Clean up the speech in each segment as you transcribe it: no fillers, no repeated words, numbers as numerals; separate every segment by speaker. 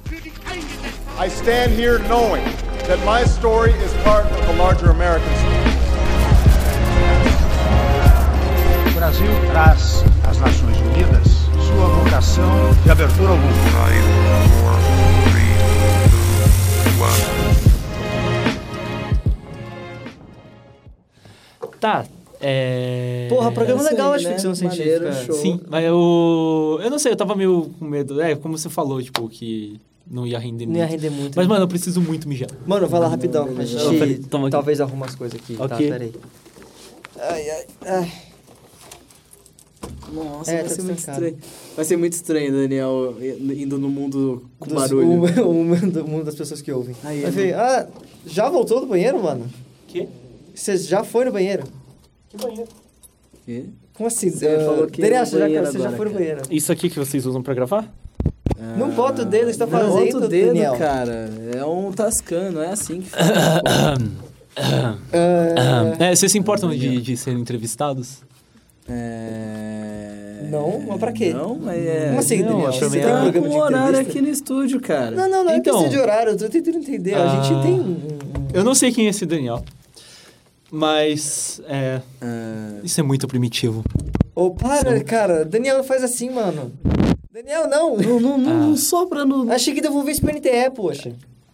Speaker 1: I stand here knowing that my story is part of the larger American story.
Speaker 2: O Brasil traz às Nações Unidas sua vocação de abertura ao mundo.
Speaker 3: 5, 4, 3, 2, 1.
Speaker 4: Tá.
Speaker 5: Porra, programa
Speaker 3: isso
Speaker 5: legal
Speaker 3: aí,
Speaker 5: de
Speaker 3: né?
Speaker 5: ficção
Speaker 3: Maneiro,
Speaker 5: científica.
Speaker 3: show.
Speaker 4: Sim, mas eu não sei, eu tava meio com medo. Como você falou, tipo, que não ia render
Speaker 5: Não
Speaker 4: muito.
Speaker 5: ia render muito.
Speaker 4: Mas,
Speaker 5: né?
Speaker 4: mano, eu preciso muito mijar.
Speaker 5: Mano, vai lá rapidão. A
Speaker 4: Peraí,
Speaker 5: gente
Speaker 4: toma aqui.
Speaker 5: talvez arruma as coisas aqui.
Speaker 4: Ok.
Speaker 5: Tá, peraí. Ai.
Speaker 3: Nossa,
Speaker 5: É,
Speaker 3: vai
Speaker 5: tá
Speaker 3: ser muito
Speaker 5: destacado.
Speaker 3: estranho. Vai ser muito estranho, Daniel, indo no mundo com
Speaker 5: Dos-
Speaker 3: barulho.
Speaker 5: do mundo das pessoas que ouvem.
Speaker 3: Aí,
Speaker 5: Vai ver, já voltou do banheiro, mano?
Speaker 4: Que?
Speaker 5: Você já foi no banheiro?
Speaker 4: Que banheiro?
Speaker 3: Quê?
Speaker 5: Como assim?
Speaker 3: Você falou que
Speaker 5: Daniel,
Speaker 3: ia no banheiro
Speaker 5: você já
Speaker 3: agora,
Speaker 5: foi no
Speaker 3: cara.
Speaker 5: banheiro.
Speaker 4: Isso aqui que vocês usam pra gravar?
Speaker 5: Não bota o dedo, você tá
Speaker 3: Não
Speaker 5: fazendo,
Speaker 3: bota o dedo,
Speaker 5: Daniel.
Speaker 3: cara. É um tascão, não é assim que faz.
Speaker 4: Vocês se importam de serem entrevistados?
Speaker 5: Não, mas pra quê?
Speaker 3: Não, mas é...
Speaker 5: Como assim,
Speaker 4: Não,
Speaker 5: Daniel?
Speaker 4: pra
Speaker 5: Você
Speaker 4: mim
Speaker 5: tem
Speaker 4: é
Speaker 5: um programa
Speaker 3: com
Speaker 5: de
Speaker 3: horário
Speaker 5: entrevista?
Speaker 3: aqui no estúdio, cara.
Speaker 5: Não é
Speaker 4: Então.
Speaker 5: questão de horário, eu tô tentando entender. A gente tem
Speaker 4: Eu não sei quem é esse Daniel. Mas, isso é muito primitivo.
Speaker 5: Ô, para, cara. Daniel, não faz assim, mano. Daniel, não.
Speaker 3: Não sopra no...
Speaker 5: Achei que devolver isso pro NTE, poxa.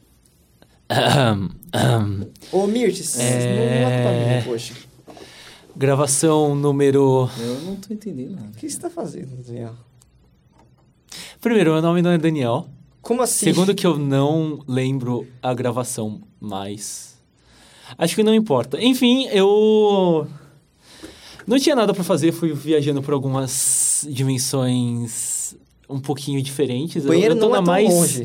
Speaker 5: Ô, Mirtes, não é culpa minha, poxa.
Speaker 4: Gravação número...
Speaker 3: Eu não tô entendendo nada.
Speaker 5: O que você tá fazendo, Daniel?
Speaker 4: Primeiro, meu nome não é Daniel.
Speaker 5: Como assim?
Speaker 4: Segundo, que eu não lembro a gravação mais. Acho que não importa. Enfim, eu não tinha nada pra fazer. Fui viajando por algumas dimensões um pouquinho diferentes.
Speaker 5: O banheiro
Speaker 4: eu tô
Speaker 5: não é
Speaker 4: na
Speaker 5: tão
Speaker 4: mais...
Speaker 5: longe.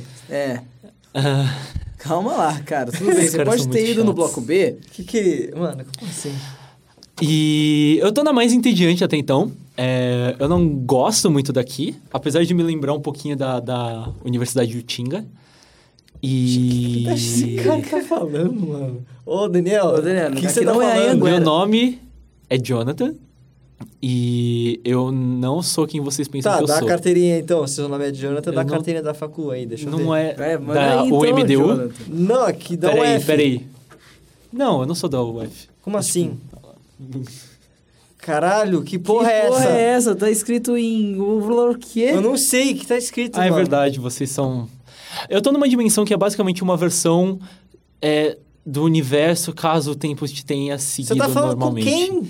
Speaker 3: Calma lá, cara. Tudo bem,
Speaker 4: Esses
Speaker 3: você
Speaker 4: caras
Speaker 3: pode
Speaker 4: são
Speaker 3: ter
Speaker 4: muito
Speaker 3: ido no
Speaker 4: chatos.
Speaker 3: bloco B.
Speaker 5: Mano, como assim?
Speaker 4: E eu tô na mais entediante até então. Eu não gosto muito daqui, apesar de me lembrar um pouquinho da Universidade de Utinga. E...
Speaker 5: Esse cara tá falando, mano. Ô, Daniel.
Speaker 3: Ô, Daniel,
Speaker 5: que
Speaker 3: aqui
Speaker 5: você tá
Speaker 3: não é
Speaker 5: falando?
Speaker 3: Anhanguera.
Speaker 4: Meu nome é Jonathan. E eu não sou quem vocês pensam
Speaker 5: Tá,
Speaker 4: que eu
Speaker 5: dá
Speaker 4: sou.
Speaker 5: a carteirinha então. Se seu nome é Jonathan, dá a
Speaker 4: não-
Speaker 5: carteirinha da facu aí, deixa eu
Speaker 4: Não
Speaker 5: ver.
Speaker 4: é
Speaker 3: Manda
Speaker 4: da
Speaker 3: aí, então,
Speaker 4: UMDU.
Speaker 3: Jonathan.
Speaker 5: Não, aqui dá o F.
Speaker 4: Peraí. Não, eu não sou da UF.
Speaker 5: Como assim? Caralho, que porra é
Speaker 3: Que
Speaker 5: essa?
Speaker 3: porra é essa? Tá escrito em... O quê?
Speaker 5: Eu não sei o que tá escrito,
Speaker 4: Ah, é
Speaker 5: mano.
Speaker 4: verdade, vocês são... Eu tô numa dimensão que é basicamente uma versão do universo, caso o tempo te tenha seguido
Speaker 5: Você tá falando
Speaker 4: normalmente.
Speaker 5: com quem?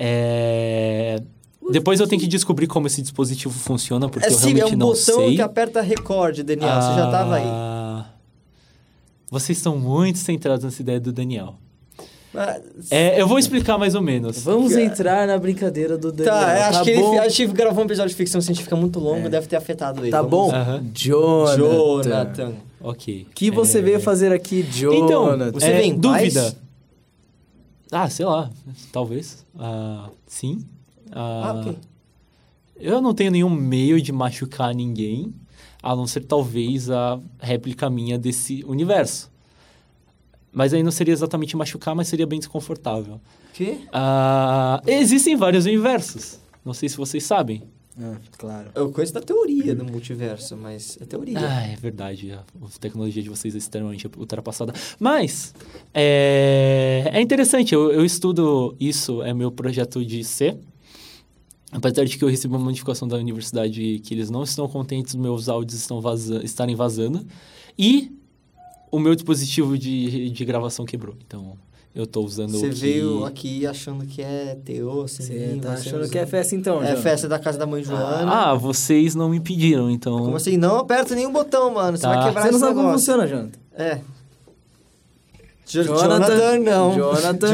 Speaker 4: Depois eu tenho que descobrir como esse dispositivo funciona, porque eu
Speaker 5: Sim, é
Speaker 4: realmente
Speaker 5: um
Speaker 4: não
Speaker 5: botão
Speaker 4: sei.
Speaker 5: que aperta record, Daniel. Você já tava aí.
Speaker 4: Vocês estão muito centrados nessa ideia do Daniel.
Speaker 5: Mas-
Speaker 4: Eu vou explicar mais ou menos.
Speaker 3: Vamos entrar na brincadeira do Daniel.
Speaker 5: Tá, acho que
Speaker 3: bom?
Speaker 5: a gente gravou um episódio de ficção científica muito longo, deve ter afetado ele.
Speaker 3: Tá
Speaker 5: Vamos-
Speaker 3: bom?
Speaker 4: Aham.
Speaker 3: Jonathan.
Speaker 4: Ok.
Speaker 3: O que você veio fazer aqui, Jonathan?
Speaker 4: Então,
Speaker 5: Você vem em
Speaker 4: dúvida.
Speaker 5: paz?
Speaker 4: Sei lá, talvez. Sim.
Speaker 5: Ok.
Speaker 4: Eu não tenho nenhum meio de machucar ninguém, a não ser talvez a réplica minha desse universo. Mas aí não seria exatamente machucar, mas seria bem desconfortável.
Speaker 5: Quê?
Speaker 4: Existem vários universos. Não sei se vocês sabem.
Speaker 3: Claro.
Speaker 5: Eu conheço da teoria do multiverso, mas é teoria.
Speaker 4: É verdade. A tecnologia de vocês é extremamente ultrapassada. Mas, é interessante. Eu estudo isso, é meu projeto de C. Apesar de que eu recebi uma notificação da universidade que eles não estão contentes, meus áudios estarem vazando. E o meu dispositivo de gravação quebrou. Então, eu tô usando
Speaker 5: Você
Speaker 4: o que...
Speaker 5: veio aqui achando que é teu, assim.
Speaker 3: Você tá achando
Speaker 5: usa-
Speaker 3: que é festa então,
Speaker 5: É
Speaker 3: Jonathan?
Speaker 5: festa da casa da mãe Joana.
Speaker 4: vocês não me pediram, então...
Speaker 5: Como assim? Não aperta nenhum botão, mano. Você
Speaker 4: Tá.
Speaker 5: vai quebrar
Speaker 3: Você não
Speaker 5: esse
Speaker 3: sabe como
Speaker 5: negócio.
Speaker 3: funciona, Jonathan?
Speaker 5: É.
Speaker 3: Jonathan,
Speaker 5: Jonathan, não.
Speaker 3: Jonathan.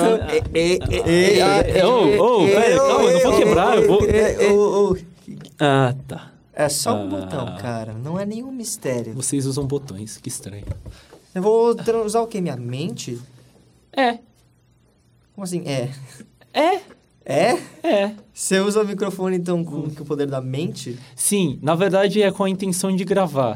Speaker 4: Pera, calma, eu não vou quebrar, eu vou... Tá.
Speaker 5: É só um botão, cara. Não é nenhum mistério.
Speaker 4: Vocês usam botões, que estranho.
Speaker 5: Eu vou usar o quê? Minha mente? Como assim? É? Você usa o microfone, então, com o poder da mente?
Speaker 4: Sim, na verdade é com a intenção de gravar.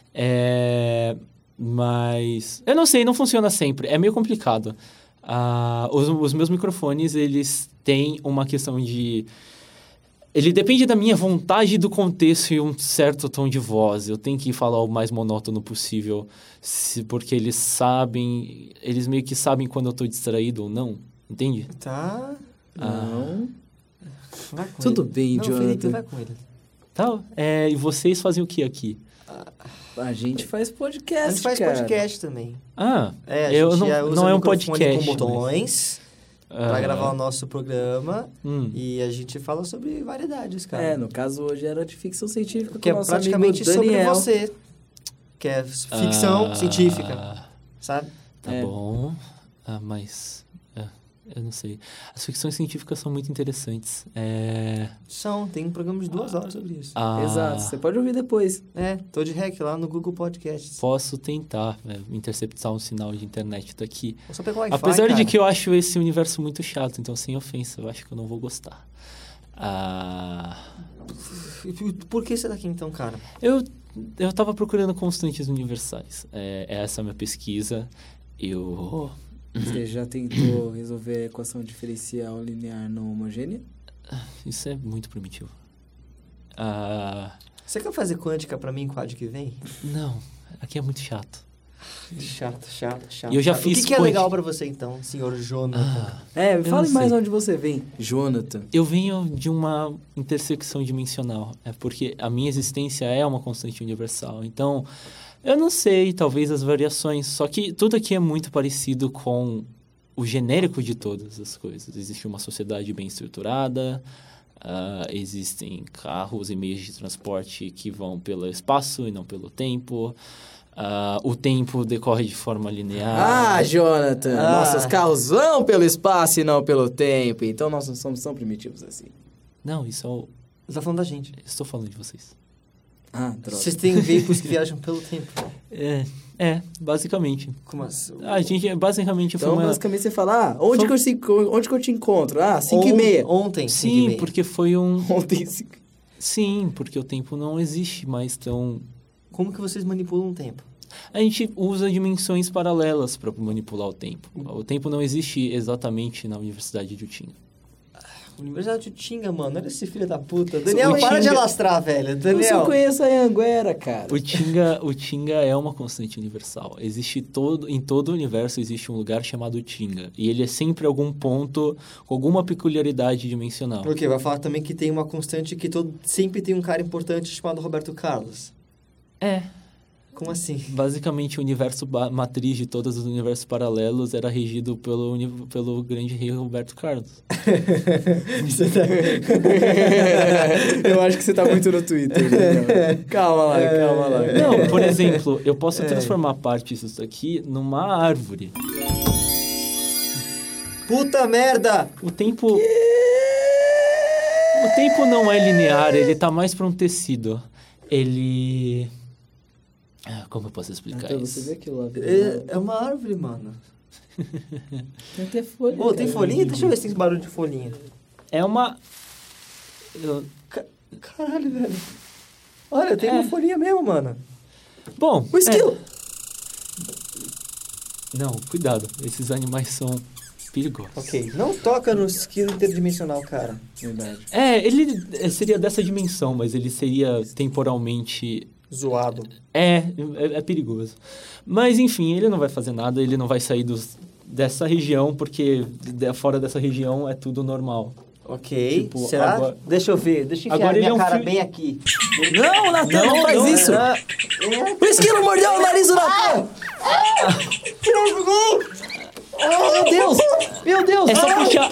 Speaker 4: Mas... Eu não sei, não funciona sempre. É meio complicado. Os meus microfones, eles têm uma questão de... Ele depende da minha vontade, do contexto e um certo tom de voz. Eu tenho que falar o mais monótono possível, porque eles meio que sabem quando eu tô distraído ou não, entende?
Speaker 5: Tá.
Speaker 3: Não.
Speaker 5: Vai com
Speaker 3: Tudo
Speaker 5: ele.
Speaker 3: bem,
Speaker 5: não,
Speaker 3: Jonathan.
Speaker 5: Felipe, vai com ele.
Speaker 4: Tá, e vocês fazem o que aqui?
Speaker 3: A gente faz podcast,
Speaker 5: A gente faz
Speaker 3: cara.
Speaker 5: podcast também.
Speaker 4: Ah,
Speaker 5: A
Speaker 4: eu
Speaker 5: gente
Speaker 4: não,
Speaker 5: usa
Speaker 4: não é um
Speaker 5: microfone
Speaker 4: podcast.
Speaker 5: com botões pra
Speaker 4: Ah.
Speaker 5: gravar o nosso programa.
Speaker 4: Hum.
Speaker 5: E a gente fala sobre variedades, cara.
Speaker 3: No caso hoje era de ficção científica
Speaker 5: que é
Speaker 3: com o nosso
Speaker 5: praticamente
Speaker 3: amigo
Speaker 5: sobre
Speaker 3: Daniel.
Speaker 5: você. Que é ficção
Speaker 4: Ah.
Speaker 5: científica, sabe?
Speaker 4: Tá
Speaker 3: É.
Speaker 4: bom, mas eu não sei. As ficções científicas são muito interessantes.
Speaker 5: Tem um programa de 2 horas sobre isso.
Speaker 3: Exato, você pode ouvir depois.
Speaker 5: Tô de rec lá no Google Podcasts.
Speaker 4: Posso tentar interceptar um sinal de internet daqui.
Speaker 5: Vou só pegar o Wi-Fi,
Speaker 4: Apesar de
Speaker 5: cara.
Speaker 4: que eu acho esse universo muito chato, então sem ofensa, eu acho que eu não vou gostar.
Speaker 5: Por que você tá aqui então, cara?
Speaker 4: Eu tava procurando constantes universais. Essa é a minha pesquisa.
Speaker 3: Você já tentou resolver a equação diferencial linear não homogênea?
Speaker 4: Isso é muito primitivo.
Speaker 5: Você quer fazer quântica pra mim quad que vem?
Speaker 4: Não, aqui é muito chato.
Speaker 5: Chato.
Speaker 4: E eu já
Speaker 5: chato.
Speaker 4: fiz
Speaker 5: O que é
Speaker 4: quântica.
Speaker 5: legal pra você então, senhor Jonathan?
Speaker 3: Me fale
Speaker 4: não
Speaker 3: mais
Speaker 4: sei.
Speaker 3: onde você vem, Jonathan.
Speaker 4: Eu venho de uma intersecção dimensional. Porque a minha existência é uma constante universal. Então, eu não sei, talvez as variações. Só que tudo aqui é muito parecido com o genérico de todas as coisas. Existe uma sociedade bem estruturada. Existem carros e meios de transporte que vão pelo espaço e não pelo tempo. O tempo decorre de forma linear.
Speaker 3: Jonathan, nossos carros vão pelo espaço e não pelo tempo. Então nós não somos tão primitivos assim.
Speaker 4: Não, isso é o...
Speaker 5: Você tá falando da gente.
Speaker 4: Estou falando de vocês.
Speaker 3: Droga.
Speaker 5: Vocês têm veículos que viajam pelo tempo.
Speaker 4: Basicamente.
Speaker 5: Como assim?
Speaker 4: A gente basicamente foi
Speaker 3: Então,
Speaker 4: uma...
Speaker 3: basicamente, você fala, onde que eu te encontro? 5h30.
Speaker 5: Ontem,
Speaker 4: Sim,
Speaker 5: 5h30.
Speaker 4: porque foi um...
Speaker 3: Ontem,
Speaker 4: Sim, porque o tempo não existe mais tão...
Speaker 5: Como que vocês manipulam o tempo?
Speaker 4: A gente usa dimensões paralelas para manipular o tempo. O tempo não existe exatamente na Universidade de Utinga.
Speaker 5: Universidade de Utinga, mano. Olha esse filho da puta. Daniel,
Speaker 4: Utinga-
Speaker 5: para de alastrar, velho.
Speaker 3: eu
Speaker 5: Daniel.
Speaker 3: só conheço a Anhanguera, cara.
Speaker 4: Utinga é uma constante universal. Em todo o universo existe um lugar chamado Utinga. E ele é sempre algum ponto com alguma peculiaridade dimensional.
Speaker 5: Ok, vai falar também que tem uma constante que sempre tem um cara importante chamado Roberto Carlos. Como assim?
Speaker 4: Basicamente, o universo matriz de todos os universos paralelos era regido pelo grande rei Roberto Carlos.
Speaker 3: Eu acho que você tá muito no Twitter. Daniel. Calma lá.
Speaker 4: Não, por exemplo, eu posso transformar parte disso aqui numa árvore.
Speaker 5: Puta merda!
Speaker 4: O tempo não é linear, ele tá mais para um tecido. Ele... como eu posso explicar
Speaker 3: Então,
Speaker 4: isso?
Speaker 3: você vê aquilo lá.
Speaker 5: É uma árvore, mano.
Speaker 3: Tem até folha.
Speaker 5: Ô, tem
Speaker 3: cara.
Speaker 5: folhinha? Deixa eu ver se tem barulho de folhinha.
Speaker 4: É uma...
Speaker 5: Caralho, velho. Olha, tem uma folhinha mesmo, mano.
Speaker 4: Bom...
Speaker 5: O esquilo!
Speaker 4: Não, cuidado. Esses animais são perigosos.
Speaker 5: Ok, não toca no esquilo interdimensional, cara.
Speaker 3: Verdade.
Speaker 4: Ele seria dessa dimensão, mas ele seria temporalmente...
Speaker 5: Zoado.
Speaker 4: É perigoso. Mas, enfim, ele não vai fazer nada, ele não vai sair dessa região, porque fora dessa região é tudo normal.
Speaker 5: Ok,
Speaker 4: Tipo,
Speaker 5: será?
Speaker 4: agora-
Speaker 5: Deixa eu ver, deixa eu enfiar
Speaker 4: Agora ele
Speaker 5: minha
Speaker 4: é um
Speaker 5: cara
Speaker 4: filme-
Speaker 5: bem aqui.
Speaker 3: Não, Natan, não faz isso. O esquilo mordeu o nariz do Natan.
Speaker 5: Meu Deus! Meu Deus!
Speaker 4: É só puxar...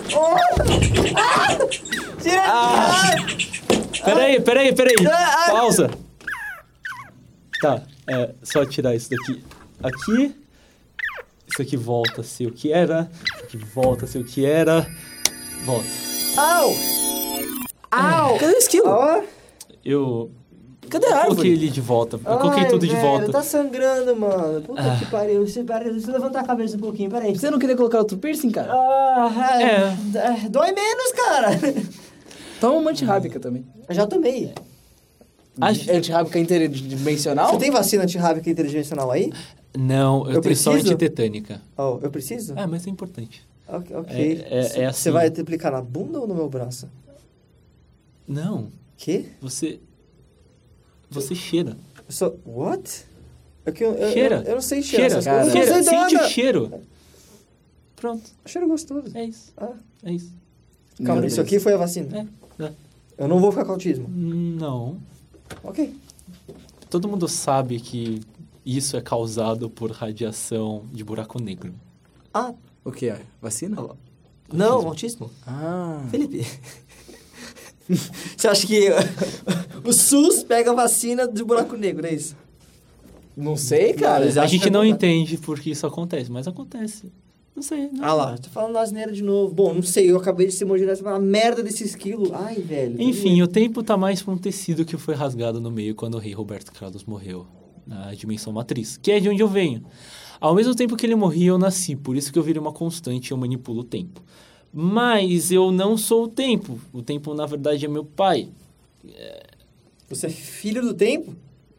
Speaker 4: Peraí. Pausa. Tá, só tirar isso daqui. Aqui. Isso aqui volta a ser o que era. Isso aqui volta a ser o que era. Volta.
Speaker 5: Au! Au!
Speaker 3: Cadê o esquilo?
Speaker 5: Ó.
Speaker 4: Eu
Speaker 3: Cadê a
Speaker 4: coloquei
Speaker 3: árvore?
Speaker 4: ele de volta. Eu coloquei
Speaker 5: Ai,
Speaker 4: tudo de
Speaker 5: velho,
Speaker 4: volta.
Speaker 5: Tá sangrando, mano. Puta que pariu. Deixa eu levantar a cabeça um pouquinho, peraí.
Speaker 3: Você não queria colocar outro piercing, cara?
Speaker 5: Dói menos, cara.
Speaker 3: Toma uma antirrábica também.
Speaker 5: Eu já tomei.
Speaker 3: Antirrábica interdimensional?
Speaker 5: Você tem vacina antirrábica interdimensional aí?
Speaker 4: Não, eu tenho só
Speaker 5: preciso?
Speaker 4: antitetânica.
Speaker 5: Oh, eu preciso?
Speaker 4: Mas é importante.
Speaker 5: Ok.
Speaker 4: É assim.
Speaker 5: Você vai aplicar na bunda ou no meu braço?
Speaker 4: Não.
Speaker 5: Quê?
Speaker 4: Você cheira.
Speaker 5: What?
Speaker 4: Cheira.
Speaker 5: Eu não sei cheirar.
Speaker 4: Cheira.
Speaker 5: Eu não sei
Speaker 4: Sente
Speaker 5: droga.
Speaker 4: o cheiro. Pronto.
Speaker 5: Cheiro gostoso.
Speaker 4: É isso.
Speaker 5: Ah.
Speaker 4: É isso.
Speaker 5: Calma,
Speaker 3: Meu
Speaker 5: isso
Speaker 3: Deus.
Speaker 5: aqui foi a vacina?
Speaker 4: É.
Speaker 5: Eu não vou ficar com autismo.
Speaker 4: Não.
Speaker 5: Ok.
Speaker 4: Todo mundo sabe que isso é causado por radiação de buraco negro.
Speaker 5: Ah,
Speaker 3: O que é? Vacina?
Speaker 5: não, autismo.
Speaker 3: Ah.
Speaker 5: Felipe. Você acha que o SUS pega a vacina de buraco negro, é isso?
Speaker 3: Não sei, cara.
Speaker 5: Eles
Speaker 4: A
Speaker 5: acham
Speaker 4: gente
Speaker 5: que
Speaker 4: não
Speaker 5: é
Speaker 4: entende por que isso acontece, mas acontece. Não sei. Não.
Speaker 5: Ah lá, tô falando asneira de novo. Bom, não sei, eu acabei de ser emocionado pela merda desse esquilo. Ai, velho.
Speaker 4: Enfim, o tempo tá mais pra um tecido que foi rasgado no meio quando o rei Roberto Carlos morreu, na dimensão matriz, que é de onde eu venho. Ao mesmo tempo que ele morria, eu nasci, por isso que eu virei uma constante e eu manipulo o tempo. Mas eu não sou o tempo. O tempo, na verdade, é meu pai.
Speaker 5: Você é filho do tempo?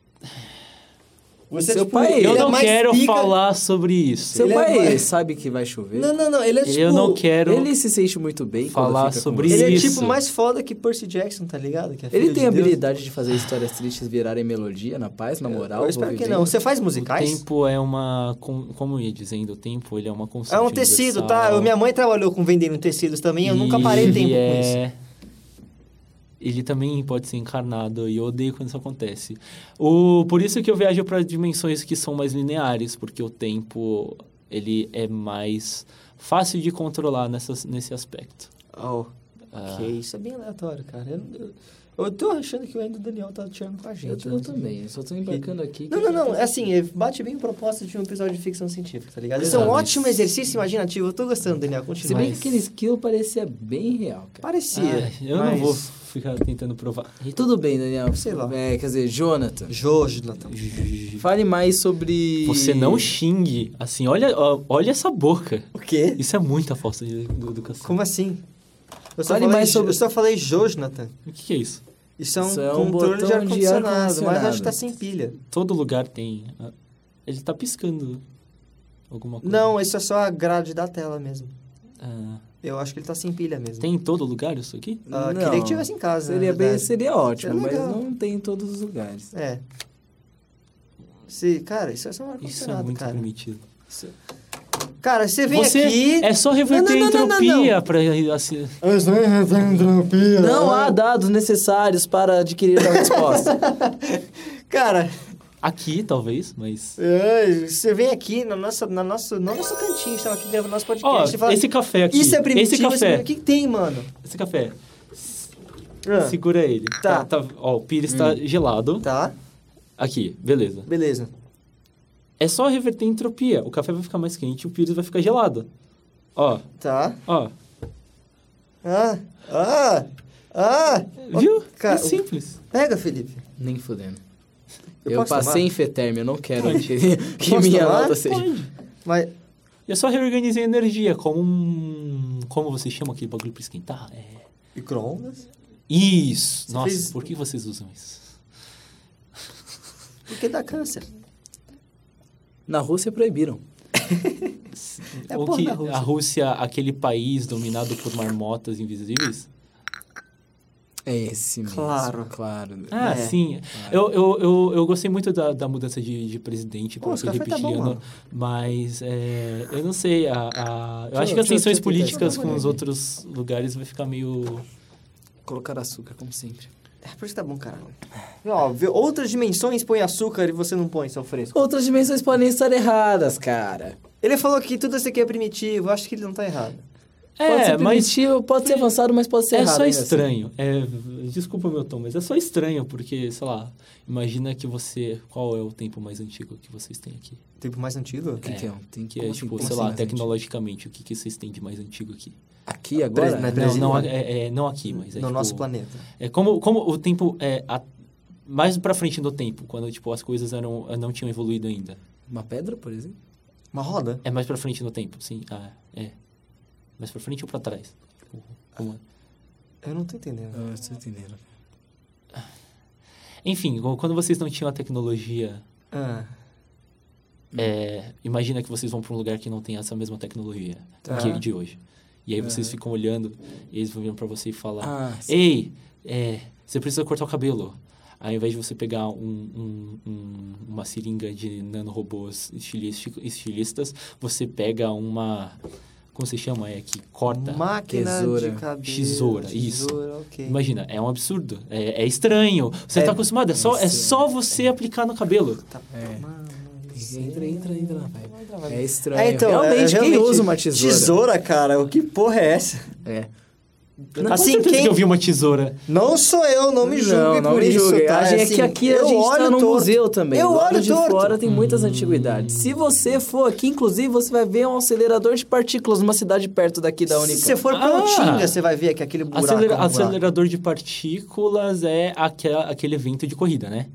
Speaker 5: Você
Speaker 3: Seu
Speaker 5: tipo,
Speaker 3: pai,
Speaker 5: ele
Speaker 4: Eu
Speaker 5: é
Speaker 4: não
Speaker 5: mais
Speaker 4: quero
Speaker 5: pica-
Speaker 4: falar sobre isso.
Speaker 3: Seu
Speaker 5: Ele é
Speaker 3: pai
Speaker 5: mais-
Speaker 3: sabe que vai chover?
Speaker 5: Não, ele é tipo...
Speaker 4: Eu não quero
Speaker 3: Ele se sente muito bem
Speaker 4: falar
Speaker 3: quando fica com
Speaker 4: sobre
Speaker 3: você.
Speaker 5: Ele é
Speaker 4: isso.
Speaker 5: tipo mais foda que Percy Jackson, tá ligado? Que é
Speaker 3: Ele
Speaker 5: filho
Speaker 3: tem
Speaker 5: de
Speaker 3: a
Speaker 5: Deus.
Speaker 3: habilidade de fazer histórias tristes virarem melodia, na paz, na moral.
Speaker 5: Eu espero que
Speaker 3: vivendo.
Speaker 5: não. Você faz
Speaker 4: O
Speaker 5: musicais?
Speaker 4: tempo é uma... Como eu ia dizendo, o tempo ele é uma constante
Speaker 5: É um tecido,
Speaker 4: universal.
Speaker 5: tá? Minha mãe trabalhou com vendendo tecidos também, eu nunca parei tempo com isso.
Speaker 4: Ele também pode ser encarnado e eu odeio quando isso acontece. Por isso que eu viajo para dimensões que são mais lineares, porque o tempo ele é mais fácil de controlar nesse aspecto.
Speaker 5: Oh, ok, isso é bem aleatório, cara. Eu tô achando que o Endo Daniel tá tirando com a gente.
Speaker 3: Eu também, eu só tô embarcando aqui.
Speaker 5: Não, é assim, bate bem o propósito de um episódio de ficção científica, tá ligado? Isso é um
Speaker 4: Exato.
Speaker 5: ótimo exercício imaginativo, eu tô gostando, Daniel,
Speaker 3: Se
Speaker 5: continua.
Speaker 3: bem que aquele skill parecia bem real, cara.
Speaker 5: Parecia,
Speaker 4: Eu não vou ficar tentando provar.
Speaker 3: E tudo bem, Daniel.
Speaker 5: Sei lá.
Speaker 3: Quer dizer, Jonathan,
Speaker 5: Jonathan.
Speaker 3: fale mais sobre...
Speaker 4: Você não xingue. Assim, olha essa boca.
Speaker 5: O quê?
Speaker 4: Isso é muita falta de educação.
Speaker 5: Como assim? Eu
Speaker 3: Fale mais sobre-
Speaker 5: Eu só falei Jonathan.
Speaker 4: O que é isso?
Speaker 5: Isso é um
Speaker 3: Isso é um
Speaker 5: controle de
Speaker 3: botão de
Speaker 5: ar-condicionado, mas
Speaker 3: ar-condicionado.
Speaker 5: acho que tá sem pilha.
Speaker 4: Todo lugar tem. Ele tá piscando alguma coisa.
Speaker 5: Não, isso é só a grade da tela mesmo.
Speaker 4: Ah,
Speaker 5: Eu acho que ele tá sem pilha mesmo.
Speaker 4: tem em todo lugar isso aqui?
Speaker 5: Ah,
Speaker 3: Não.
Speaker 5: queria que tivesse em casa.
Speaker 3: Seria,
Speaker 5: na verdade.
Speaker 3: seria ótimo,
Speaker 5: É
Speaker 3: mas
Speaker 5: legal.
Speaker 3: não tem em todos os lugares.
Speaker 5: É. Cara, isso é só um
Speaker 4: Isso é
Speaker 5: ar-condicionado,
Speaker 4: muito
Speaker 5: cara.
Speaker 4: primitivo.
Speaker 5: Cara, você vem
Speaker 4: Você
Speaker 5: aqui...
Speaker 4: é só reverter
Speaker 5: Não,
Speaker 4: a
Speaker 5: não, não, não,
Speaker 4: entropia pra assim.
Speaker 3: Não há dados necessários para adquirir a resposta.
Speaker 5: Cara,
Speaker 4: Aqui, talvez, mas.
Speaker 5: você vem aqui no nosso cantinho, estava aqui gravando nosso
Speaker 4: Ó,
Speaker 5: podcast e fala...
Speaker 4: esse café aqui.
Speaker 5: Isso é primitivo,
Speaker 4: Esse café.
Speaker 5: O que tem, mano?
Speaker 4: Esse café.
Speaker 5: Ah,
Speaker 4: Segura ele.
Speaker 5: Tá.
Speaker 4: Ó, o pires tá gelado.
Speaker 5: Tá,
Speaker 4: Aqui, beleza.
Speaker 5: beleza.
Speaker 4: É só reverter a entropia. O café vai ficar mais quente e o pires vai ficar gelado. Ó,
Speaker 5: Tá.
Speaker 4: ó.
Speaker 5: Ó,
Speaker 4: Viu?
Speaker 5: cara,
Speaker 4: É simples.
Speaker 5: Pega, Felipe.
Speaker 3: Nem fudendo.
Speaker 5: Eu
Speaker 3: Eu
Speaker 5: posso
Speaker 3: passei
Speaker 5: tomar?
Speaker 3: em FETERM, eu não quero
Speaker 4: Pode.
Speaker 3: que
Speaker 5: Posso
Speaker 3: minha
Speaker 5: tomar?
Speaker 3: nota seja...
Speaker 4: Pode.
Speaker 5: Mas,
Speaker 4: E é só reorganizar a energia, como um... Como vocês chamam aquele bagulho pra esquentar?
Speaker 5: micro-ondas?
Speaker 4: Isso!
Speaker 5: Você
Speaker 4: Nossa,
Speaker 5: fez-
Speaker 4: por que vocês usam isso?
Speaker 5: Porque dá câncer.
Speaker 3: Na Rússia proibiram.
Speaker 5: É
Speaker 4: Ou
Speaker 5: porra
Speaker 4: que
Speaker 5: da Rússia.
Speaker 4: a Rússia, aquele país dominado por marmotas invisíveis?
Speaker 3: É esse mesmo.
Speaker 5: Claro.
Speaker 3: Claro.
Speaker 4: Ah,
Speaker 5: É.
Speaker 4: sim. Eu gostei muito da mudança de presidente
Speaker 5: Pô,
Speaker 4: para
Speaker 5: esse
Speaker 4: aquele
Speaker 5: café tá bom,
Speaker 4: reptiliano,
Speaker 5: mano.
Speaker 4: mas eu não sei, eu acho que as
Speaker 3: deixa eu
Speaker 4: tensões
Speaker 3: tentar
Speaker 4: políticas
Speaker 3: essa
Speaker 4: com os
Speaker 3: bagulho.
Speaker 4: outros lugares vai ficar meio...
Speaker 3: Colocar açúcar, como sempre.
Speaker 5: É, por isso tá bom, caralho. Ó, outras dimensões põem açúcar e você não põe, seu fresco.
Speaker 3: Outras dimensões podem estar erradas, cara.
Speaker 5: Ele falou que tudo isso aqui é primitivo, eu acho que ele não tá errado.
Speaker 3: Pode ser
Speaker 4: mas
Speaker 3: primitivo, pode ser avançado, mas pode ser
Speaker 4: é
Speaker 3: errado.
Speaker 4: só
Speaker 3: ainda assim.
Speaker 4: estranho. Desculpa o meu tom, mas é só estranho, porque, sei lá, imagina que você... Qual é o tempo mais antigo que vocês têm aqui?
Speaker 5: Tempo mais antigo?
Speaker 3: O que é? Tem
Speaker 4: Que
Speaker 3: como
Speaker 4: é,
Speaker 3: assim,
Speaker 4: tipo,
Speaker 3: como
Speaker 4: sei
Speaker 3: assim,
Speaker 4: lá,
Speaker 3: mais antigo?
Speaker 4: tecnologicamente, o que vocês têm de mais antigo aqui?
Speaker 3: Aqui, agora?
Speaker 5: Mas
Speaker 4: Não,
Speaker 5: Brasil,
Speaker 4: não aqui, mas é
Speaker 5: no
Speaker 4: tipo,
Speaker 5: nosso planeta.
Speaker 4: É como o tempo mais pra frente do tempo, quando tipo as coisas não tinham evoluído ainda.
Speaker 3: Uma pedra, por exemplo?
Speaker 5: Uma roda?
Speaker 4: É mais pra frente no tempo, sim. Mais pra frente ou pra trás? Tipo, como é?
Speaker 5: Eu não tô entendendo.
Speaker 3: Eu estou entendendo.
Speaker 4: Enfim, quando vocês não tinham a tecnologia,
Speaker 5: Ah,
Speaker 4: imagina que vocês vão pra um lugar que não tem essa mesma tecnologia
Speaker 5: Tá.
Speaker 4: de hoje. E aí vocês ficam olhando, e eles vão vir pra você e falar...
Speaker 3: Ah, sim.
Speaker 4: Ei, você precisa cortar o cabelo. Aí, ao invés de você pegar uma seringa de nanorobôs estilistas, você pega uma... Como se chama? Que corta.
Speaker 5: Máquina
Speaker 3: Tesoura.
Speaker 5: de cabelo.
Speaker 4: Tesoura, isso.
Speaker 5: Ok.
Speaker 4: Imagina, é um absurdo. É estranho. Você tá acostumado, é só você aplicar no cabelo.
Speaker 3: Entra, vai. É estranho.
Speaker 5: Então,
Speaker 3: realmente, quem usa uma tesoura?
Speaker 5: Tesoura, cara, o que porra é essa?
Speaker 4: Não,
Speaker 5: Assim,
Speaker 4: com certeza
Speaker 5: quem-
Speaker 4: que eu vi uma tesoura.
Speaker 5: Não sou eu, não me julgue
Speaker 3: não
Speaker 5: por
Speaker 3: me
Speaker 5: isso,
Speaker 3: julgue.
Speaker 5: tá?
Speaker 3: É
Speaker 5: Assim,
Speaker 3: que aqui a
Speaker 5: eu
Speaker 3: gente tá
Speaker 5: olho
Speaker 3: no
Speaker 5: torto.
Speaker 3: museu também.
Speaker 5: Eu
Speaker 3: Do lado
Speaker 5: olho
Speaker 3: de
Speaker 5: torto.
Speaker 3: fora tem muitas antiguidades. Se você for aqui, inclusive, você vai ver um acelerador de partículas numa cidade perto daqui da Unicamp.
Speaker 5: Se você for pra Utinga, você vai ver que aquele buraco... lá.
Speaker 4: Acelerador de partículas é aquele evento de corrida, né?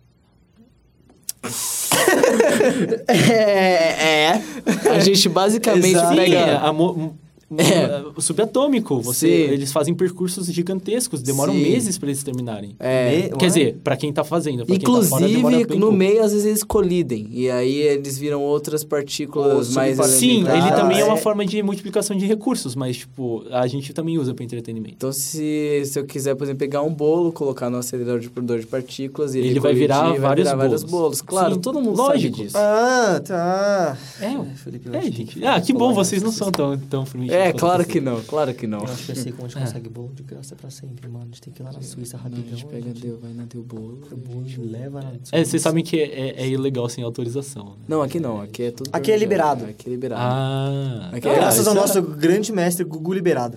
Speaker 3: A gente basicamente
Speaker 5: Exato.
Speaker 3: pega...
Speaker 4: O subatômico.
Speaker 3: Sim.
Speaker 4: Eles fazem percursos gigantescos, demoram
Speaker 3: Sim.
Speaker 4: meses pra eles terminarem.
Speaker 5: Ué?
Speaker 4: Quer dizer, pra quem tá fazendo. Pra quem tá fora, demora
Speaker 3: Inclusive,
Speaker 4: bem
Speaker 3: no
Speaker 4: pouco.
Speaker 3: meio, às vezes, eles colidem. E aí, eles viram outras partículas
Speaker 5: Ou
Speaker 3: mais
Speaker 4: Sim,
Speaker 3: elementares.
Speaker 4: ele também é uma
Speaker 5: é.
Speaker 4: forma de multiplicação de recursos, mas, tipo, a gente também usa pra entretenimento.
Speaker 3: Então, se eu quiser, por exemplo, pegar um bolo, colocar no acelerador de partículas... e
Speaker 4: Ele vai
Speaker 3: colidir,
Speaker 4: virar vários
Speaker 3: vários
Speaker 4: bolos.
Speaker 3: bolos. Claro,
Speaker 4: Sim,
Speaker 3: todo mundo
Speaker 4: lógico.
Speaker 3: sabe disso.
Speaker 5: Ah, tá.
Speaker 4: Felipe,
Speaker 5: eu achei
Speaker 4: gente.
Speaker 5: que
Speaker 4: Que bom,
Speaker 5: falar
Speaker 4: vocês não
Speaker 5: isso.
Speaker 4: são tão primitivos.
Speaker 3: É, claro que não, claro que não.
Speaker 5: Eu acho que eu sei como a gente consegue bolo de graça pra sempre, mano. A gente tem que ir lá na Suíça
Speaker 3: Não,
Speaker 5: rapidão.
Speaker 3: a gente pega, vai na Deu Bolo.
Speaker 5: O bolo leva na
Speaker 4: Vocês sabem que é ilegal sem autorização. Né?
Speaker 3: Não, aqui não, aqui é tudo...
Speaker 5: Aqui é
Speaker 3: permitido.
Speaker 5: liberado.
Speaker 3: Aqui é liberado.
Speaker 4: Ah,
Speaker 3: É
Speaker 5: Graças ao
Speaker 4: isso
Speaker 5: nosso grande mestre Gugu Liberado.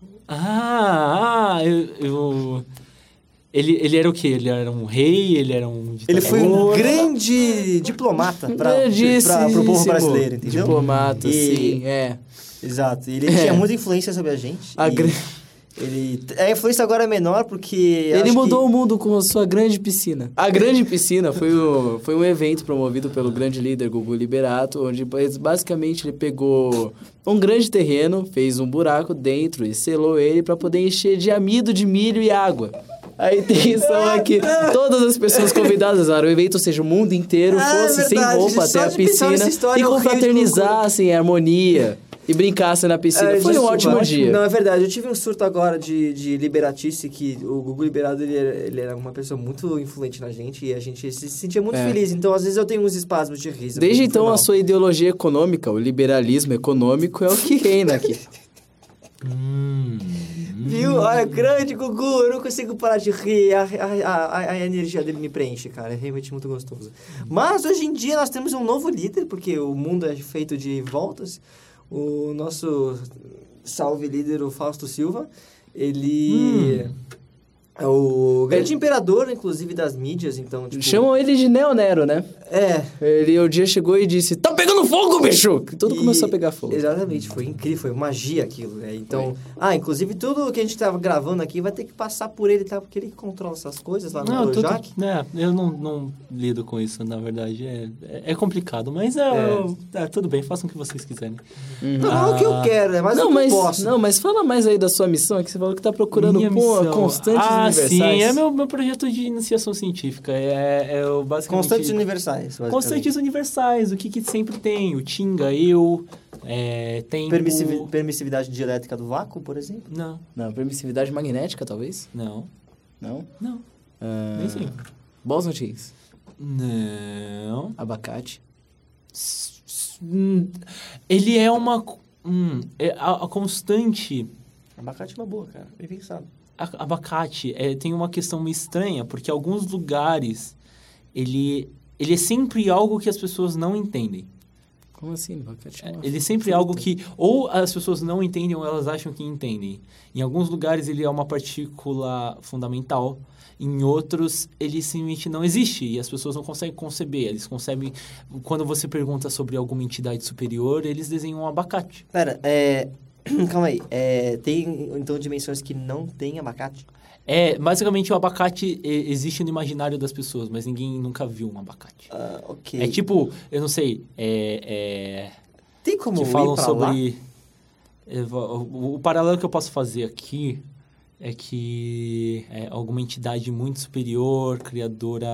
Speaker 4: Ele era o quê? Ele era um rei? Ele era um ditador?
Speaker 5: Ele foi um grande diplomata pro povo brasileiro, entendeu?
Speaker 3: Diplomata,
Speaker 5: E-
Speaker 3: sim,
Speaker 5: Exato. E ele tinha muita influência sobre a gente.
Speaker 3: A
Speaker 5: e
Speaker 3: gra-
Speaker 5: a influência agora é menor porque...
Speaker 3: Ele mudou o mundo com a sua grande piscina. A grande piscina foi um evento promovido pelo grande líder Gugu Liberato, onde basicamente ele pegou um grande terreno, fez um buraco dentro e selou ele para poder encher de amido de milho e água. A intenção é que todas as pessoas convidadas ao evento, ou seja, o mundo inteiro, fosse sem
Speaker 5: verdade.
Speaker 3: roupa
Speaker 5: Só
Speaker 3: até a
Speaker 5: de pensar nessa
Speaker 3: piscina
Speaker 5: história
Speaker 3: e
Speaker 5: é um rio de
Speaker 3: confraternizassem em harmonia e brincassem na piscina. Foi um ótimo dia.
Speaker 5: Não, é verdade. Eu tive um surto agora de liberatice, que o Gugu Liberado, ele era uma pessoa muito influente na gente e a gente se sentia muito feliz. Então, às vezes, eu tenho uns espasmos de riso.
Speaker 3: Desde
Speaker 5: porque
Speaker 3: então,
Speaker 5: foi
Speaker 3: a
Speaker 5: mal.
Speaker 3: sua ideologia econômica, o liberalismo econômico, é o que reina aqui.
Speaker 5: Viu? Olha, grande Gugu, eu não consigo parar de rir. A energia dele me preenche, cara. É realmente muito gostoso. Mas, hoje em dia, nós temos um novo líder, porque o mundo é feito de voltas. O nosso salve líder, o Fausto Silva, ele é o grande imperador, inclusive, das mídias, então, tipo...
Speaker 3: Chamam ele de Neo Nero, né? Ele um dia chegou e disse, tá pegando fogo, bicho! Que tudo começou a pegar fogo.
Speaker 5: Exatamente, foi incrível, foi magia aquilo, né? Então, inclusive tudo que a gente tava gravando aqui vai ter que passar por ele, tá? Porque ele controla essas coisas lá no Projac.
Speaker 4: Eu não lido com isso, na verdade. É complicado, mas tudo bem, façam o que vocês quiserem.
Speaker 5: Não é o que eu quero, é mais o que eu posso.
Speaker 3: Não, mas fala mais aí da sua missão, que você falou que tá procurando
Speaker 4: Minha missão.
Speaker 3: constantes universais.
Speaker 4: Sim, é meu projeto de iniciação científica. Eu basicamente...
Speaker 5: Constantes universais, basicamente.
Speaker 4: Constantes universais, o que sempre tem? O Tinga, tempo...
Speaker 5: Permissividade dielétrica do vácuo, por exemplo?
Speaker 3: Não, permissividade magnética, talvez?
Speaker 4: Não.
Speaker 3: Não?
Speaker 4: Nem sempre.
Speaker 3: Bóson de Higgs.
Speaker 4: Não.
Speaker 3: Abacate.
Speaker 4: Ele é uma... a constante...
Speaker 5: Abacate é uma boa, cara. Bem pensado.
Speaker 4: Abacate tem uma questão meio estranha, porque alguns lugares ele é sempre algo que as pessoas não entendem.
Speaker 3: Como assim? Abacate é uma
Speaker 4: Ele é sempre
Speaker 3: fruta.
Speaker 4: algo que ou as pessoas não entendem ou elas acham que entendem. Em alguns lugares ele é uma partícula fundamental, em outros ele simplesmente não existe e as pessoas não conseguem conceber. Eles concebem... Quando você pergunta sobre alguma entidade superior, eles desenham um abacate.
Speaker 5: Pera, calma aí. Tem, então, dimensões que não tem abacate?
Speaker 4: Basicamente o abacate existe no imaginário das pessoas, mas ninguém nunca viu um abacate.
Speaker 5: Ok.
Speaker 4: É tipo, eu não sei,
Speaker 5: Tem como
Speaker 4: que
Speaker 5: ir
Speaker 4: falam
Speaker 5: pra lá?
Speaker 4: sobre... O paralelo que eu posso fazer aqui é que alguma entidade muito superior, criadora...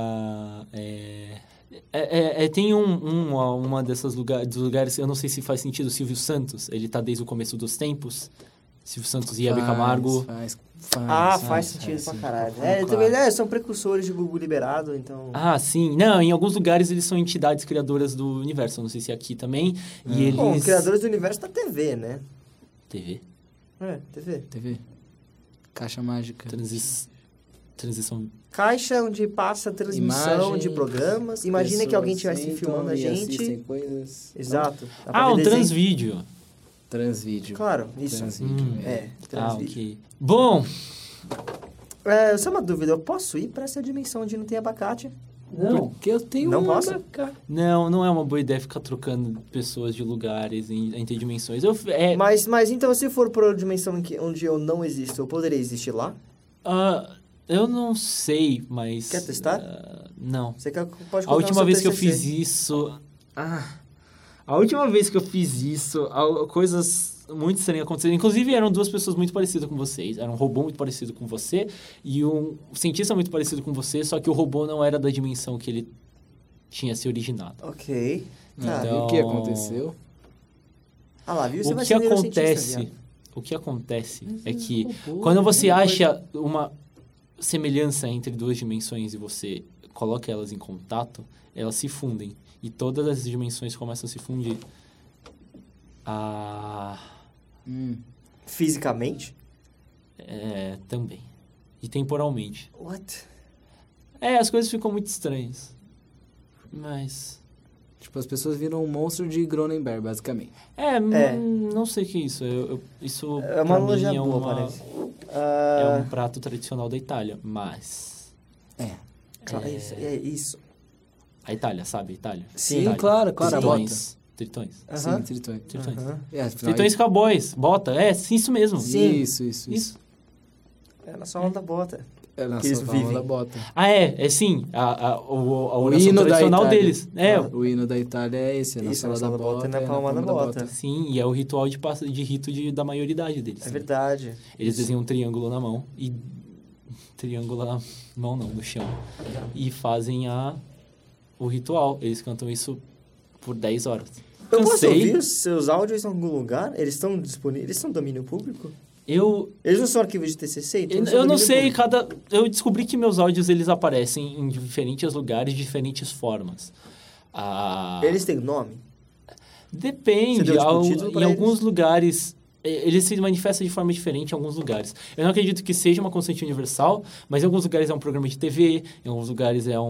Speaker 4: tem uma dessas dos lugares, eu não sei se faz sentido, o Silvio Santos, ele tá desde o começo dos tempos, Silvio Santos e Hebe Camargo.
Speaker 5: Faz sentido pra caralho. Também são precursores de Gugu Liberado, então...
Speaker 4: Ah, sim. Não, em alguns lugares eles são entidades criadoras do universo. Não sei se é aqui também. E eles...
Speaker 5: Bom, criadores do universo da TV, né?
Speaker 4: TV?
Speaker 5: TV.
Speaker 3: Caixa mágica.
Speaker 4: Transição...
Speaker 5: Caixa onde passa transmissão de programas. Imagina que alguém estivesse filmando a gente.
Speaker 3: Coisas.
Speaker 5: Exato.
Speaker 4: Transvídeo.
Speaker 3: Transvídeo.
Speaker 5: Claro, isso.
Speaker 3: Transvídeo.
Speaker 5: Transvídeo.
Speaker 4: Ok. Bom...
Speaker 5: Só uma dúvida, eu posso ir pra essa dimensão onde não tem abacate?
Speaker 3: Não. Porque eu tenho
Speaker 5: Não posso?
Speaker 3: abacate.
Speaker 4: Não é uma boa ideia ficar trocando pessoas de lugares entre dimensões.
Speaker 5: Mas então, se for por uma dimensão onde eu não existo, eu poderia existir lá?
Speaker 4: Eu não sei, mas...
Speaker 5: Quer testar?
Speaker 4: Não.
Speaker 5: Você pode
Speaker 4: A última vez que eu
Speaker 5: TCC.
Speaker 4: fiz isso... A última vez que eu fiz isso, coisas muito estranhas aconteceram. Inclusive, eram duas pessoas muito parecidas com vocês. Era um robô muito parecido com você e um cientista muito parecido com você, só que o robô não era da dimensão que ele tinha se originado.
Speaker 5: Ok.
Speaker 3: Tá. E o que aconteceu?
Speaker 5: Lá, viu? Você
Speaker 4: O
Speaker 5: vai
Speaker 4: que
Speaker 5: ser neurocientista,
Speaker 4: acontece é que quando você acha uma semelhança entre duas dimensões e você coloca elas em contato, elas se fundem. E todas as dimensões começam a se fundir.
Speaker 5: Fisicamente?
Speaker 4: Também. E temporalmente.
Speaker 5: What?
Speaker 4: As coisas ficam muito estranhas. Mas...
Speaker 3: Tipo, as pessoas viram um monstro de Cronenberg, basicamente.
Speaker 4: Não sei o que é isso. Isso
Speaker 5: É uma analogia
Speaker 4: mim
Speaker 5: boa, parece.
Speaker 4: É um prato tradicional da Itália, mas...
Speaker 5: É isso.
Speaker 4: A Itália, sabe? Itália.
Speaker 5: Sim,
Speaker 4: Itália.
Speaker 3: claro, a
Speaker 4: Tritões.
Speaker 3: Sim, Tritões.
Speaker 4: Tritões cowboys. Bota. Sim, isso mesmo.
Speaker 5: Sim.
Speaker 3: Isso.
Speaker 5: É na sola da bota.
Speaker 3: É na
Speaker 5: Que eles
Speaker 3: sola
Speaker 5: vivem.
Speaker 3: da bota.
Speaker 4: Sim. A
Speaker 3: O
Speaker 4: oração
Speaker 3: hino da
Speaker 4: tradicional
Speaker 3: Itália.
Speaker 4: deles.
Speaker 3: O hino da Itália é esse, na
Speaker 5: Isso,
Speaker 3: sola
Speaker 5: na
Speaker 3: da
Speaker 5: sola da bota
Speaker 3: bota
Speaker 5: e na palma da bota.
Speaker 4: Sim, e é o ritual de rito da maioridade deles.
Speaker 5: É verdade.
Speaker 4: Eles desenham um triângulo na mão e... Triângulo na mão não, no chão. E fazem o ritual. Eles cantam isso por 10 horas.
Speaker 5: Eu posso ouvir os seus áudios em algum lugar? Eles estão disponíveis? Eles são domínio público? Eles não são arquivos de TCC? Então
Speaker 4: Eu não sei, eu descobri que meus áudios eles aparecem em diferentes lugares, de diferentes formas.
Speaker 5: Eles têm nome?
Speaker 4: Depende.
Speaker 5: Você deu, tipo, título pra
Speaker 4: Em
Speaker 5: eles?
Speaker 4: alguns lugares... Eles se manifestam de forma diferente em alguns lugares. Eu não acredito que seja uma constante universal, mas em alguns lugares é um programa de TV, em alguns lugares é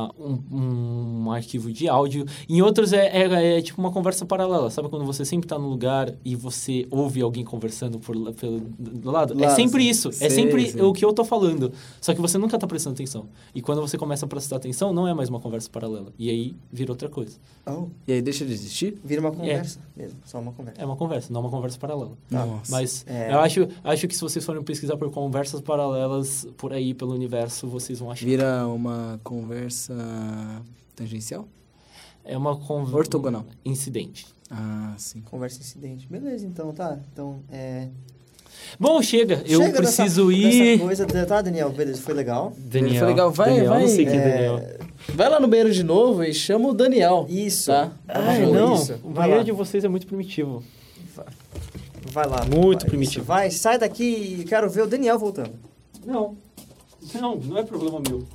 Speaker 4: um arquivo de áudio, em outros é tipo uma conversa paralela. Sabe quando você sempre está no lugar e você ouve alguém conversando do lado? É sempre isso. É sempre o que eu tô falando. Só que você nunca tá prestando atenção. E quando você começa a prestar atenção, não é mais uma conversa paralela. E aí vira outra coisa.
Speaker 3: E aí deixa de existir?
Speaker 5: Vira uma conversa mesmo. Só uma conversa.
Speaker 4: É uma conversa, não uma conversa paralela.
Speaker 3: Nossa.
Speaker 4: Mas eu acho que se vocês forem pesquisar por conversas paralelas por aí pelo universo, vocês vão achar.
Speaker 3: Vira uma conversa tangencial?
Speaker 4: É uma
Speaker 3: ortogonal.
Speaker 4: Incidente.
Speaker 3: Sim.
Speaker 5: Conversa incidente. Beleza, então, tá. Então,
Speaker 4: Bom, chega. Eu preciso ir...
Speaker 5: Dessa coisa, tá, Daniel? Beleza, foi legal.
Speaker 4: Daniel.
Speaker 3: Foi legal. Vai.
Speaker 4: Não sei quem é Daniel.
Speaker 3: Vai lá no banheiro de novo e chama o Daniel.
Speaker 5: Isso.
Speaker 3: Tá?
Speaker 4: Não.
Speaker 5: Isso.
Speaker 4: O
Speaker 5: Vai
Speaker 4: banheiro
Speaker 5: lá.
Speaker 4: de vocês é muito primitivo.
Speaker 5: Vai lá.
Speaker 4: Muito
Speaker 5: vai,
Speaker 4: primitivo.
Speaker 5: Isso. Vai, sai daqui e quero ver o Daniel voltando.
Speaker 4: Não é problema meu.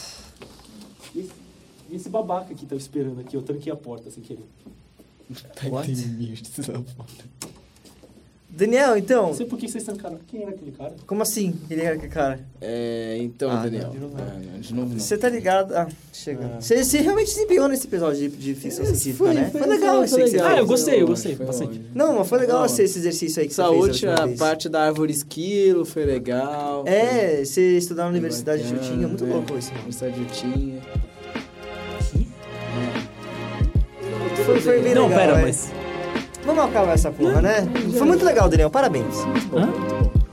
Speaker 4: Esse babaca aqui tá esperando aqui. Eu tranquei a porta sem querer.
Speaker 5: Daniel, então...
Speaker 4: Não sei por que vocês trancaram. Quem era aquele cara?
Speaker 5: Como assim? Ele era aquele cara?
Speaker 3: Então, Daniel.
Speaker 5: não, de novo não.
Speaker 3: De novo não.
Speaker 5: Você tá ligado? Chega. Você realmente se empenhou nesse episódio de ficção científica, né? Foi legal esse aí que você fez.
Speaker 4: Eu gostei bastante.
Speaker 5: Não, mas foi legal esse exercício aí que
Speaker 3: Essa
Speaker 5: você fez.
Speaker 3: última parte da árvore esquilo foi legal.
Speaker 5: Você estudar na Universidade de Jutinha, muito louco isso.
Speaker 3: Universidade de Jutinha.
Speaker 5: Foi bem
Speaker 4: Não,
Speaker 5: legal.
Speaker 4: pera, mas...
Speaker 5: Vamos acabar essa porra, né? Foi muito legal, Daniel. Parabéns.
Speaker 3: Muito bom.